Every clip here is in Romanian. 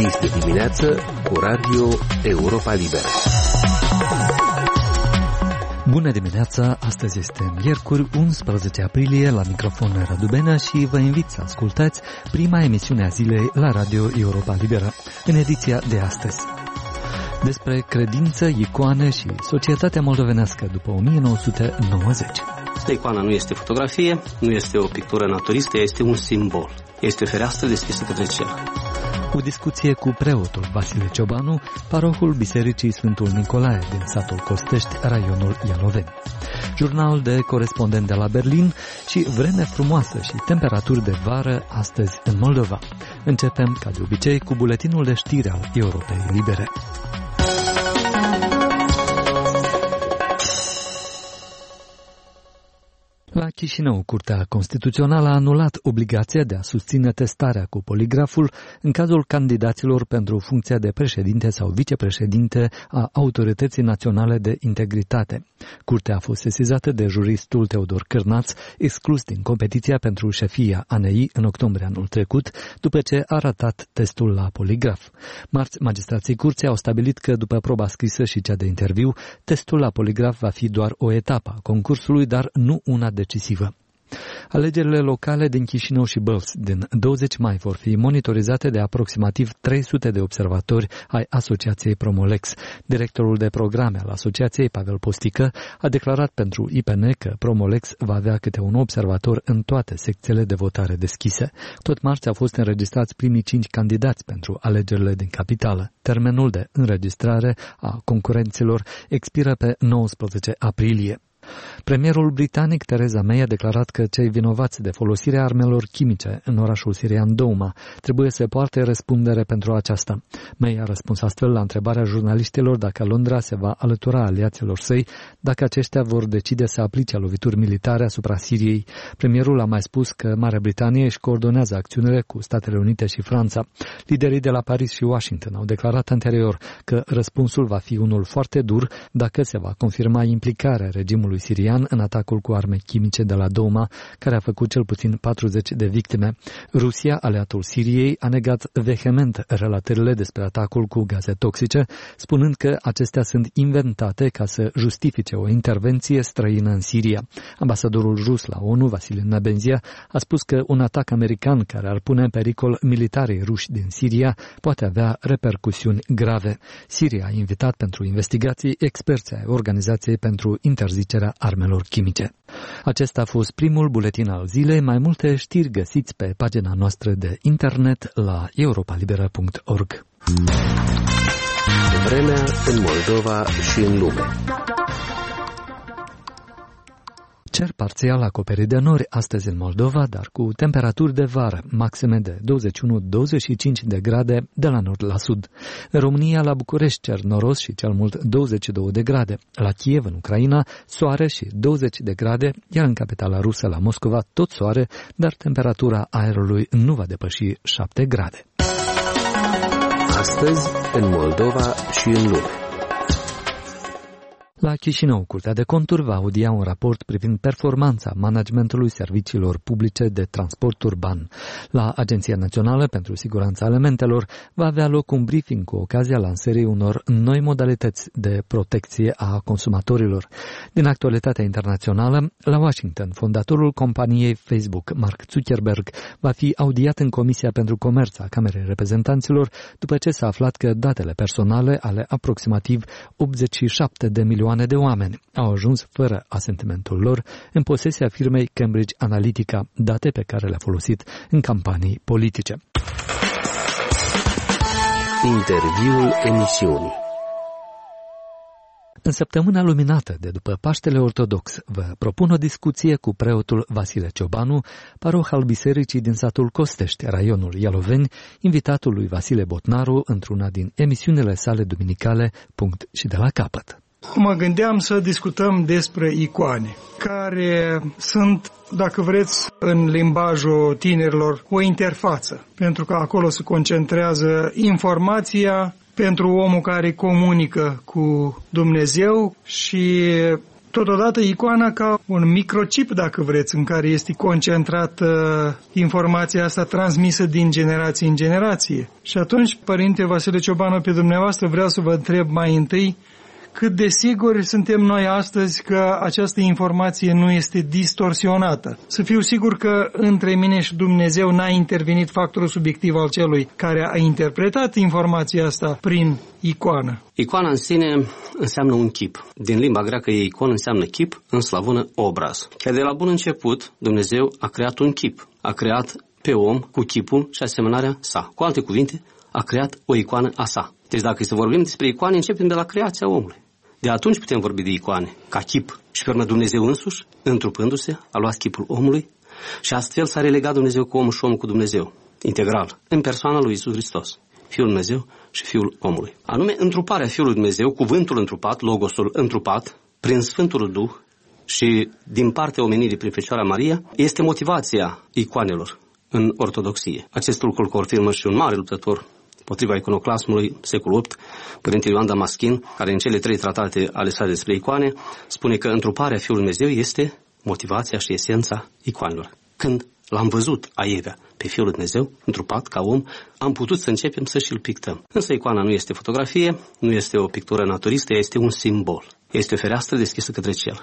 Este dimineață cu Radio Europa Liberă. Bună dimineața! Astăzi este miercuri, 11 aprilie, la microfon Radu Benea și vă invit să ascultați prima emisiune a zilei la Radio Europa Liberă, în ediția de astăzi. Despre credință, icoane și societatea moldovenească după 1990. Icoana nu este fotografie, nu este o pictură naturistă, este un simbol. Este o fereastră deschisă către cer. O discuție cu preotul Vasile Ciobanu, parohul Bisericii Sfântul Nicolae din satul Costești, raionul Ialoveni. Jurnal de corespondent de la Berlin și vreme frumoasă și temperaturi de vară astăzi în Moldova. Începem, ca de obicei, cu buletinul de știri al Europei Libere. La Chișinău, Curtea Constituțională a anulat obligația de a susține testarea cu poligraful în cazul candidaților pentru funcția de președinte sau vicepreședinte a Autorității Naționale de Integritate. Curtea a fost sesizată de juristul Teodor Cârnaț, exclus din competiția pentru șefia ANI în octombrie anul trecut, după ce a ratat testul la poligraf. Marți, magistrații curții au stabilit că, după proba scrisă și cea de interviu, testul la poligraf va fi doar o etapă a concursului, dar nu una decisivă. Alegerile locale din Chișinău și Bălți din 20 mai vor fi monitorizate de aproximativ 300 de observatori ai Asociației Promolex. Directorul de programe al Asociației, Pavel Postică, a declarat pentru IPN că Promolex va avea câte un observator în toate secțiile de votare deschise. Tot marți au fost înregistrați primii 5 candidați pentru alegerile din capitală. Termenul de înregistrare a concurenților expiră pe 19 aprilie. Premierul britanic Theresa May a declarat că cei vinovați de folosirea armelor chimice în orașul sirian Douma trebuie să poarte răspundere pentru aceasta. May a răspuns astfel la întrebarea jurnaliștilor dacă Londra se va alătura aliaților săi dacă aceștia vor decide să aplice lovituri militare asupra Siriei. Premierul a mai spus că Marea Britanie își coordonează acțiunile cu Statele Unite și Franța. Liderii de la Paris și Washington au declarat anterior că răspunsul va fi unul foarte dur dacă se va confirma implicarea regimului sirian în atacul cu arme chimice de la Douma, care a făcut cel puțin 40 de victime. Rusia, aliatul Siriei, a negat vehement relatările despre atacul cu gaze toxice, spunând că acestea sunt inventate ca să justifice o intervenție străină în Siria. Ambasadorul rus la ONU, Vasile Nebenzia, a spus că un atac american care ar pune în pericol militarii ruși din Siria poate avea repercusiuni grave. Siria a invitat pentru investigații experți ai Organizației pentru interzicerea armelor chimice. Acesta a fost primul buletin al zilei. Mai multe știri găsiți pe pagina noastră de internet la europalibera.org. Vremea în Moldova și în lume. Cer parțial acoperit de nori astăzi în Moldova, dar cu temperaturi de vară, maxime de 21-25 de grade de la nord la sud. În România, la București, cer noros și cel mult 22 de grade. La Kiev, în Ucraina, soare și 20 de grade, iar în capitala rusă, la Moscova, tot soare, dar temperatura aerului nu va depăși 7 grade. Astăzi, în Moldova și în lume. La Chișinău, Curtea de Conturi va audia un raport privind performanța managementului serviciilor publice de transport urban. La Agenția Națională pentru Siguranța Alimentelor va avea loc un briefing cu ocazia lansării unor noi modalități de protecție a consumatorilor. Din actualitatea internațională, la Washington, fondatorul companiei Facebook, Mark Zuckerberg, va fi audiat în Comisia pentru Comerț a Camerei Reprezentanților după ce s-a aflat că datele personale ale aproximativ 87 de milioane de oameni au ajuns fără asentimentul lor în posesia firmei Cambridge Analytica, date pe care le-a folosit în campanii politice. Interviul emisiunii. În săptămâna luminată de după Paștele Ortodox, vă propun o discuție cu preotul Vasile Ciobanu, paroh al bisericii din satul Costești, raionul Ialoveni, invitatul lui Vasile Botnaru într-una din emisiunile sale duminicale Punct și de la capăt. Mă gândeam să discutăm despre icoane, care sunt, dacă vreți, în limbajul tinerilor, o interfață, pentru că acolo se concentrează informația pentru omul care comunică cu Dumnezeu și Totodată icoana ca un microchip, dacă vreți, în care este concentrată informația asta transmisă din generație în generație. Și atunci, Părinte Vasile Ciobanu, pe dumneavoastră vreau să vă întreb mai întâi cât de siguri suntem noi astăzi că această informație nu este distorsionată. Să fiu sigur că între mine și Dumnezeu n-a intervenit factorul subiectiv al celui care a interpretat informația asta prin icoană. Icoana în sine înseamnă un chip. Din limba greacă icon înseamnă chip, în slavonă obraz. Chiar de la bun început, Dumnezeu a creat un chip. A creat pe om cu chipul și asemănarea sa. Cu alte cuvinte, a creat o icoană a sa. Deci dacă să vorbim despre icoane, începem de la creația omului. De atunci putem vorbi de icoane, ca chip. Și pe urmă Dumnezeu însuși, întrupându-se, a luat chipul omului și astfel s-a relegat Dumnezeu cu omul și omul cu Dumnezeu, integral, în persoana lui Iisus Hristos, Fiul Dumnezeu și Fiul omului. Anume, întruparea Fiului Dumnezeu, cuvântul întrupat, logosul întrupat, prin Sfântul Duh și din partea omenirii prin Fecioara Maria, este motivația icoanelor în ortodoxie. Acest lucru confirmă și un mare luptător potriva iconoclasmului, secolul VIII, Părintele Ioan Damaschin, care în cele 3 tratate ale sale despre icoane, spune că întruparea Fiului Dumnezeu este motivația și esența icoanelor. Când l-am văzut aievea pe Fiul Dumnezeu, întrupat ca om, am putut să începem să și-l pictăm. Însă icoana nu este fotografie, nu este o pictură naturistă, ea este un simbol. Este o fereastră deschisă către cer.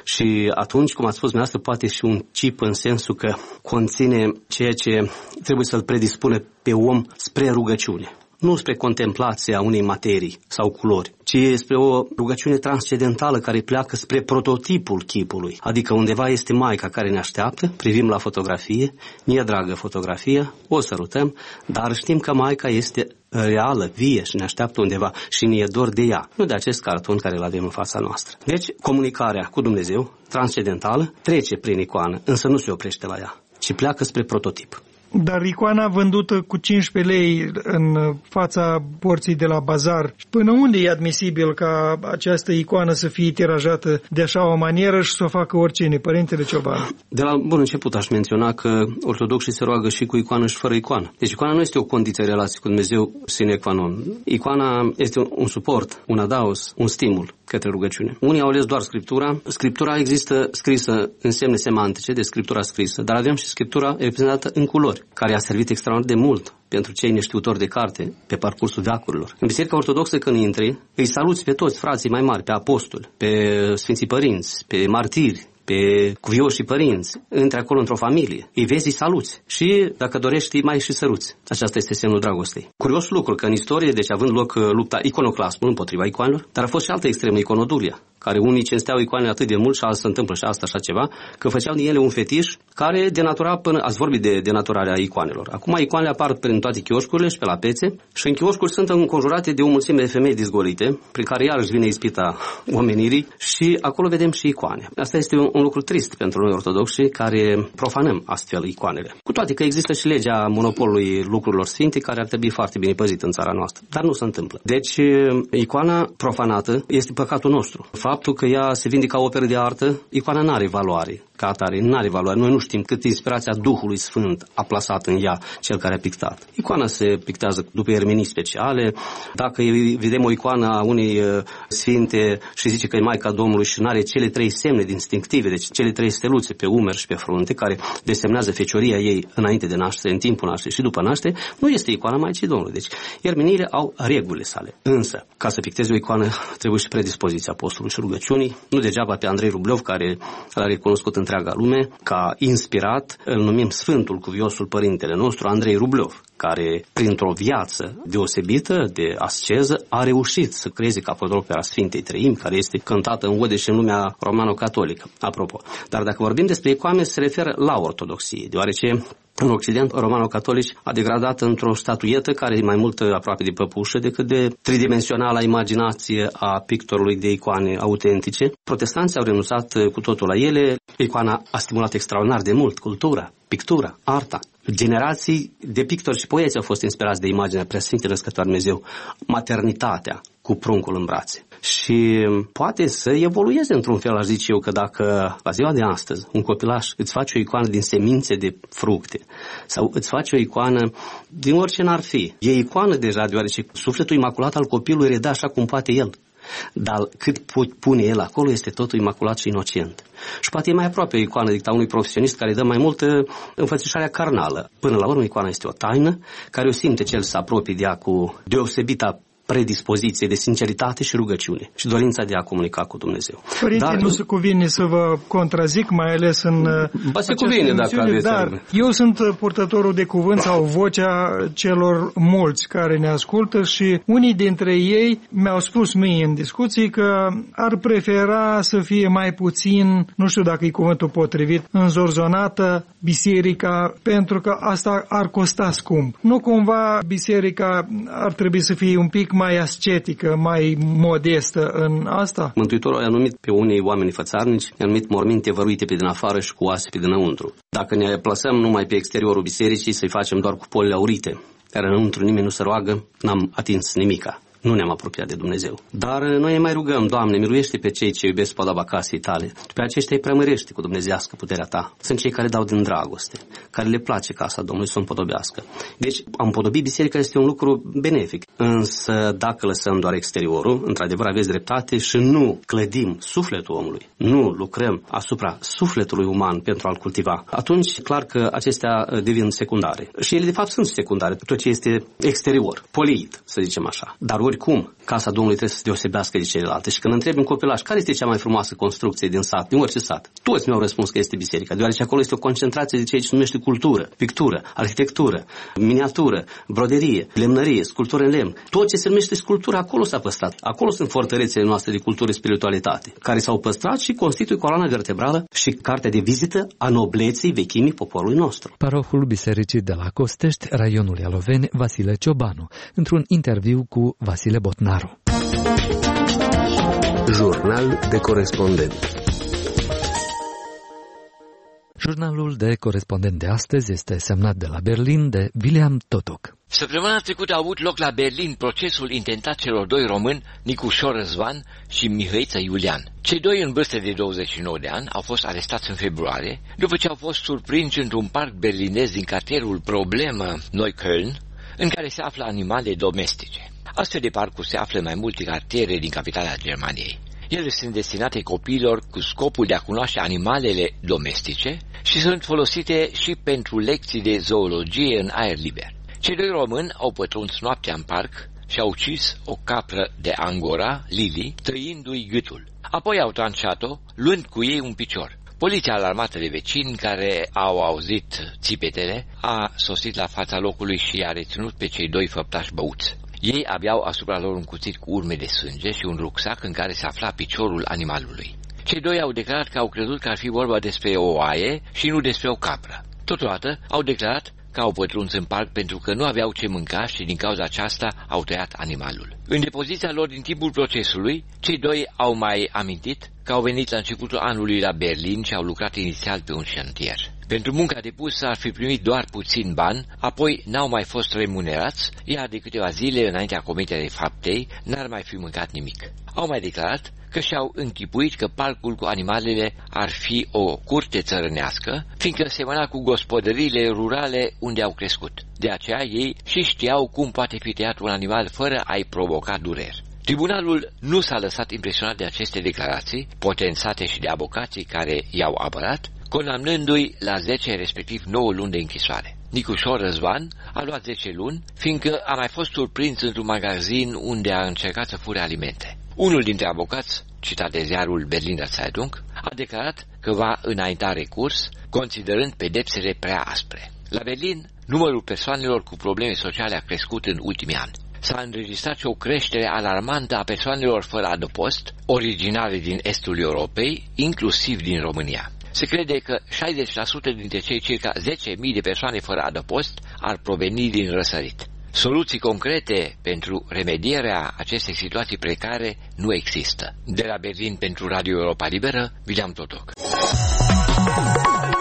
Și atunci, cum ați spus dumneavoastră, poate și un chip în sensul că conține ceea ce trebuie să-l predispune pe om spre rugăciune. Nu spre contemplația unei materii sau culori, ci spre o rugăciune transcendentală care pleacă spre prototipul chipului. Adică undeva este Maica care ne așteaptă, privim la fotografie, ne-e dragă fotografia, o sărutăm, dar știm că Maica este reală, vie și ne așteaptă undeva și ne e dor de ea, nu de acest carton care îl avem în fața noastră. Deci, comunicarea cu Dumnezeu, transcendentală, trece prin icoană, însă nu se oprește la ea, ci pleacă spre prototip. Dar icoana vândută cu 15 lei în fața porții de la bazar, până unde e admisibil ca această icoană să fie tirajată de așa o manieră și să o facă oricine, Părintele Ciobanu? De la bun început aș menționa că ortodoxii se roagă și cu icoană și fără icoană. Deci icoana nu este o condiție de relație cu Dumnezeu sine qua non. Icoana este un suport, un adaos, un stimul către rugăciune. Unii au ales doar Scriptura. Scriptura există scrisă în semne semantice de Scriptura scrisă, dar avem și Scriptura reprezentată în culori, care a servit extraordinar de mult pentru cei neștiutori de carte pe parcursul veacurilor. În Biserica Ortodoxă, când intri, îi saluți pe toți frații mai mari, pe apostoli, pe Sfinții Părinți, pe martiri, pe cuvioșii părinți, intri acolo într-o familie, îi vezi, îi saluți și, dacă dorești, mai și săruți. Aceasta este semnul dragostei. Curios lucru că în istorie, deci având loc lupta iconoclasmului împotriva icoanelor, dar a fost și altă extremă, iconodulia, care unii cinsteau icoanele atât de mult și alții se întâmplă și asta așa ceva, că făceau din ele un fetiș care denatura până, ați vorbit de denaturarea icoanelor. Acum icoanele apar prin toate chioșcurile și pe la pețe și în chioșcuri sunt înconjurate de o mulțime de femei dezgolite, prin care iarăși vine ispita omenirii și acolo vedem și icoane. Asta este un lucru trist pentru noi ortodoxi care profanăm astfel icoanele. Cu toate că există și legea monopolului lucrurilor sfinte care ar trebui foarte bine păzită în țara noastră, dar nu se întâmplă. Deci icoana profanată este păcatul nostru. Faptul că ea se vinde ca operă de artă, icoana n-are valoare, ca atare, n-are valoare. Noi nu știm cât inspirația Duhului Sfânt a plasat în ea cel care a pictat. Icoana se pictează după ermenii speciale. Dacă vedem o icoană a unei sfinte și zice că e Maica Domnului și n-are cele 3 semne distinctive, deci cele 3 steluțe pe umeri și pe frunte, care desemnează fecioria ei înainte de naștere, în timpul nașterii și după naștere, nu este icoana Maicii Domnului. Deci ermeniile au regulile sale. Însă, ca să pictezi o icoană, trebuie și predispoziția apostolului și rugăciunii. Nu degeaba pe Andrei Rublev, care l-a recunoscut întreaga lume, ca inspirat, îl numim Sfântul Cuviosul Părintele nostru, Andrei Rublev, care, printr-o viață deosebită de asceză, a reușit să creeze capodopera Sfintei Treimi, care este cântată în ode și în lumea romano-catolică, apropo. Dar dacă vorbim despre icoane, se referă la ortodoxie, deoarece în Occident, romano-catolici a degradat într-o statuietă care e mai mult aproape de păpușă decât de tridimensionala imaginație a pictorului de icoane autentice. Protestanții au renunțat cu totul la ele. Icoana a stimulat extraordinar de mult cultura, pictura, arta. Generații de pictori și poeți au fost inspirați de imaginea Preasfintei Născătoare Dumnezeu, maternitatea cu pruncul în brațe. Și poate să evolueze într-un fel, aș zice eu, că dacă la ziua de astăzi un copilaș îți face o icoană din semințe de fructe sau îți face o icoană din orice n-ar fi, e icoană deja, deoarece sufletul imaculat al copilului redă așa cum poate el. dar cât pune el acolo este totul imaculat și inocent. Și poate e mai aproape o icoană decât a unui profesionist care dă mai multă înfățișarea carnală. Până la urmă, icoana este o taină care o simte cel să apropie de ea cu deosebită predispoziție de sinceritate și rugăciune și dorința de a comunica cu Dumnezeu. Părinte, dar nu se cuvine să vă contrazic, mai ales în se cuvine, dacă aveți, dar eu sunt purtătorul de cuvânt sau vocea celor mulți care ne ascultă și unii dintre ei mi-au spus mie în discuții că ar prefera să fie mai puțin, nu știu dacă e cuvântul potrivit, înzorzonată biserica, pentru că asta ar costa scump. Nu cumva biserica ar trebui să fie un pic mai ascetică, mai modestă în asta? Mântuitorul a numit pe unii oameni fățarnici, i-a numit morminte văruite pe din afară și cu oase pe dinăuntru. Dacă ne plasăm numai pe exteriorul bisericii, să-i facem doar cu polile aurite, care înăuntru nimeni nu se roagă, n-am atins nimica. Nu ne-am apropiat de Dumnezeu. Dar noi ne mai rugăm, Doamne, miluiește pe cei ce iubesc podoaba casei tale. Pe aceștia îi preamărește cu dumnezeiască puterea ta. Sunt cei care dau din dragoste, care le place casa Domnului să o împodobească. Deci, a împodobi biserica este un lucru benefic. Însă, dacă lăsăm doar exteriorul, într-adevăr aveți dreptate și nu clădim sufletul omului, nu lucrăm asupra sufletului uman pentru a-l cultiva, atunci, clar că acestea devin secundare. Și ele, de fapt, sunt secundare. Tot ce este exterior, poleit, să zicem așa. Dar oricum, casa Domnului trebuie să se deosebească de celelalte. Și când întrebi un copilaș care este cea mai frumoasă construcție din sat, din orice sat, toți mi-au răspuns că este biserica, deoarece acolo este o concentrație de ceea ce se numește cultură, pictură, arhitectură, miniatură, broderie, lemnărie, sculptură în lemn. Tot ce se numește sculptură acolo s-a păstrat. Acolo sunt fortărețele noastre de cultură și spiritualitate, care s-au păstrat și constituie coloana vertebrală și cartea de vizită a nobleței vechimii poporului nostru. Parohul Bisericii de la Costești, raionul Ialoveni, Vasile Ciobanu, într-un interviu cu Vasile Botnaru. Jurnal de corespondent. Jurnalul de corespondent de astăzi este semnat de la Berlin de William Totok. Săptămâna trecută a avut loc la Berlin procesul intentat celor doi români, Nicușor Răzvan și Mihăiță Iulian. Cei doi în vârstă de 29 de ani au fost arestați în februarie, după ce au fost surprinși într-un parc berlinez din cartierul Problemă Neukölln, în care se află animale domestice. Astfel de parcuri se află în mai multe cartiere din capitala Germaniei. Ele sunt destinate copiilor cu scopul de a cunoaște animalele domestice și sunt folosite și pentru lecții de zoologie în aer liber. Cei doi români au pătruns noaptea în parc și au ucis o capră de Angora, Lili, tăindu-i gâtul. Apoi au tranșat-o, luând cu ei un picior. Poliția alarmată de vecini care au auzit țipetele a sosit la fața locului și a reținut pe cei doi făptași băuți. Ei aveau asupra lor un cuțit cu urme de sânge și un rucsac în care se afla piciorul animalului. Cei doi au declarat că au crezut că ar fi vorba despre o oaie și nu despre o capră. Totodată au declarat că au pătruns în parc pentru că nu aveau ce mânca și din cauza aceasta au tăiat animalul. În depoziția lor din timpul procesului, cei doi au mai amintit că au venit la începutul anului la Berlin și au lucrat inițial pe un șantier. Pentru munca depusă ar fi primit doar puțin bani, apoi n-au mai fost remunerați, iar de câteva zile înaintea comiterii faptei n-ar mai fi mâncat nimic. Au mai declarat că și-au închipuit că parcul cu animalele ar fi o curte țărănească, fiindcă semăna cu gospodăriile rurale unde au crescut. De aceea ei și știau cum poate fi tăiat un animal fără a-i provoca dureri. Tribunalul nu s-a lăsat impresionat de aceste declarații, potențate și de avocații care i-au apărat, condamnându-i la 10, respectiv 9 luni de închisoare. Nicușor Răzvan a luat 10 luni, fiindcă a mai fost surprins într-un magazin unde a încercat să fure alimente. Unul dintre avocați, citat de ziarul Berliner Zeitung, a declarat că va înainta recurs, considerând pedepsele prea aspre. La Berlin, numărul persoanelor cu probleme sociale a crescut în ultimii ani. S-a înregistrat și o creștere alarmantă a persoanelor fără adăpost, originare din estul Europei, inclusiv din România. Se crede că 60% dintre cei circa 10.000 de persoane fără adăpost ar proveni din răsărit. Soluții concrete pentru remedierea acestei situații precare nu există. De la Berlin pentru Radio Europa Liberă, William Totok.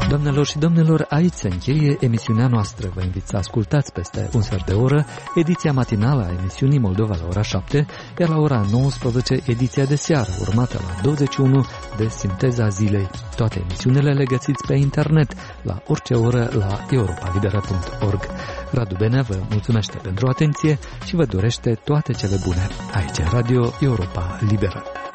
Doamnelor și domnilor, aici se încheie emisiunea noastră. Vă invit să ascultați peste un sfert de oră ediția matinală a emisiunii Moldova la ora 7, iar la ora 19 ediția de seară, urmată la 21 de Sinteza Zilei. Toate emisiunile le găsiți pe internet la orice oră la europalibera.org. Radu Benea vă mulțumește pentru atenție și vă dorește toate cele bune. Aici Radio Europa Liberă.